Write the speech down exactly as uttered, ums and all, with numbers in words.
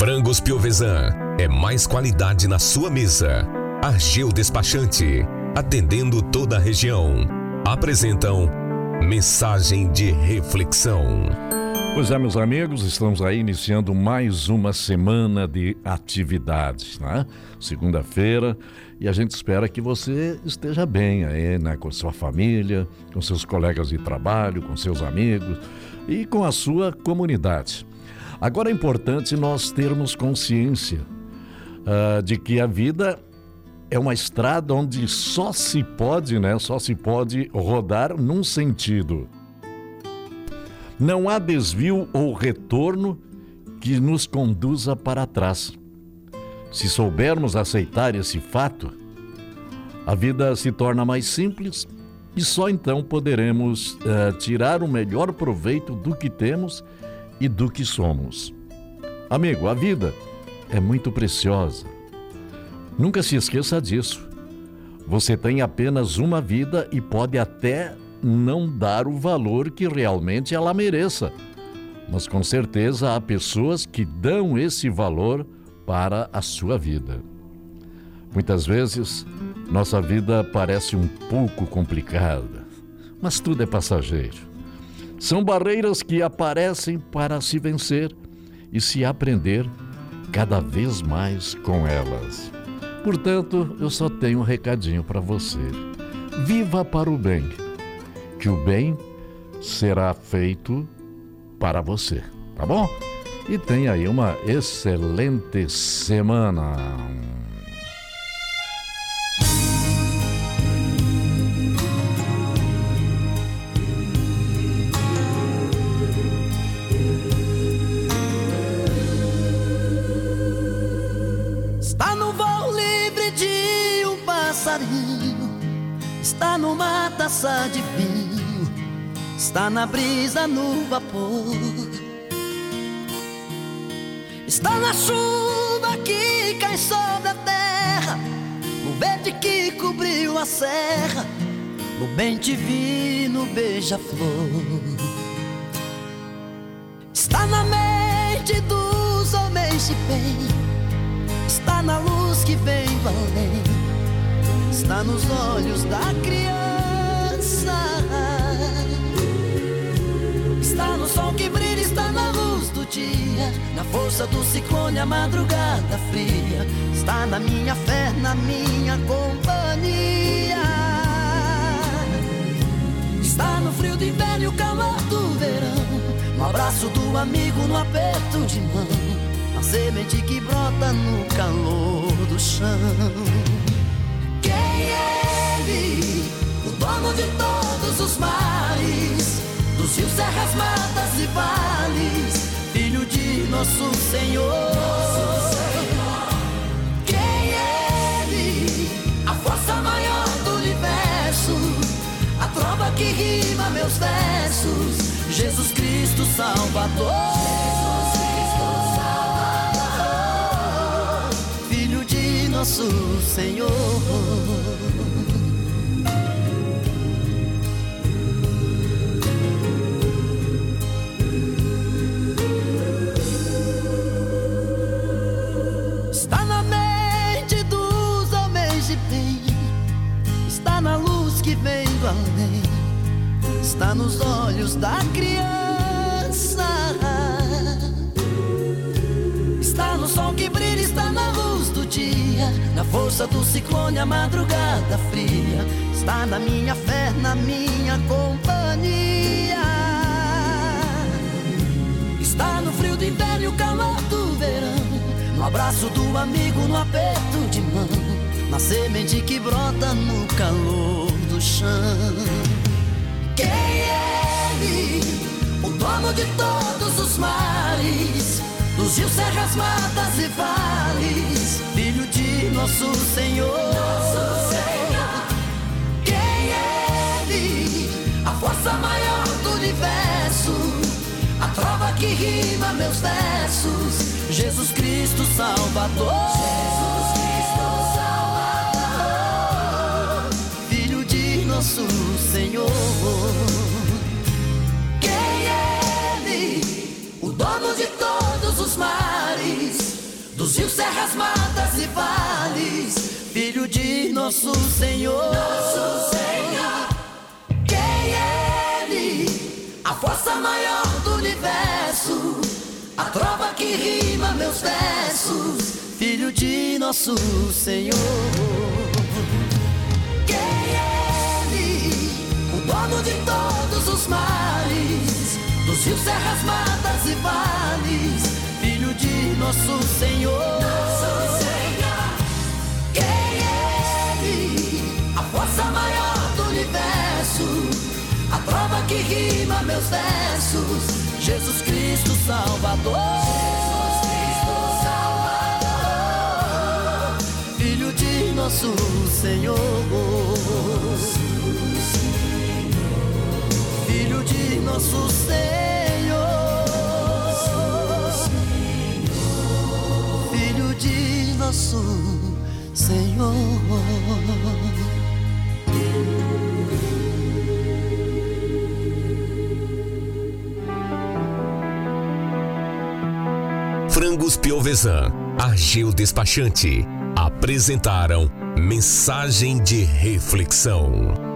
Frangos Piovesan é mais qualidade na sua mesa. Argeu Despachante, atendendo toda a região. Apresentam Mensagem de Reflexão. Pois é, meus amigos, estamos aí iniciando mais uma semana de atividades, né? Segunda-feira, e a gente espera que você esteja bem aí, né? Com sua família, com seus colegas de trabalho, com seus amigos e com a sua comunidade. Agora é importante nós termos consciência uh, de que a vida é uma estrada onde só se pode, né? Só se pode rodar num sentido. Não há desvio ou retorno que nos conduza para trás. Se soubermos aceitar esse fato, a vida se torna mais simples e só então poderemos uh, tirar o melhor proveito do que temos e do que somos. Amigo, a vida é muito preciosa. Nunca se esqueça disso. Você tem apenas uma vida e pode até não dar o valor que realmente ela mereça. Mas com certeza há pessoas que dão esse valor para a sua vida. Muitas vezes, nossa vida parece um pouco complicada, mas tudo é passageiro. São barreiras que aparecem para se vencer e se aprender cada vez mais com elas. Portanto, eu só tenho um recadinho para você. Viva para o bem, que o bem será feito para você, tá bom? E tenha aí uma excelente semana. Está no voo livre de um passarinho, está numa taça de vinho, está na brisa, no vapor, está na chuva que cai sobre a terra, no verde que cobriu a serra, no bem divino beija-flor. Está na mente dos homens de bem, está na luz que vem do além, está nos olhos da criança, está no sol que brilha, está na luz do dia, na força do ciclone, a madrugada fria, está na minha fé, na minha companhia, está no frio do inverno e o calor do verão, no abraço do amigo, no aperto de mão, a semente que brota no calor do chão. Quem é Ele, o dono de todos os mares, dos rios, serras, matas e vales, Filho de nosso Senhor. Quem é Ele, a força maior do universo, a trova que rima meus versos, Jesus Cristo Salvador. Nosso Senhor. Está na mente dos homens de bem, está na luz que vem do além, está nos olhos da criança, está no sol que brilha, está na luz do dia, na força do ciclone, a madrugada fria, está na minha fé, na minha companhia, está no frio do inverno e o calor do verão, no abraço do amigo, no aperto de mão, na semente que brota no calor do chão. Quem é Ele, o dono de todos os mares, dos rios, serras, matas e vales, Filho de nosso Senhor. Nosso Senhor. Quem é Ele, a força maior do universo, a trova que rima meus versos, Jesus Cristo Salvador. Jesus Cristo Salvador, Filho de nosso Senhor. Quem é Ele, o dono de todos os mares, dos rios, serras, matas e vales, Filho de nosso Senhor. Nosso Senhor. Quem é Ele? A força maior do universo, a trova que rima meus versos, Filho de nosso Senhor. Quem é Ele? O dono de todos os mares, dos rios, serras, matas e vales, Filho de nosso Senhor. Nosso Senhor. Quem é Ele? A força maior do universo, a prova que rima meus versos, Jesus Cristo Salvador. Jesus Cristo Salvador, Filho de nosso Senhor. Filho de nosso Senhor. Filho de nosso Senhor. Frangos Piovesan, Ageu Despachante, apresentaram Mensagem de Reflexão.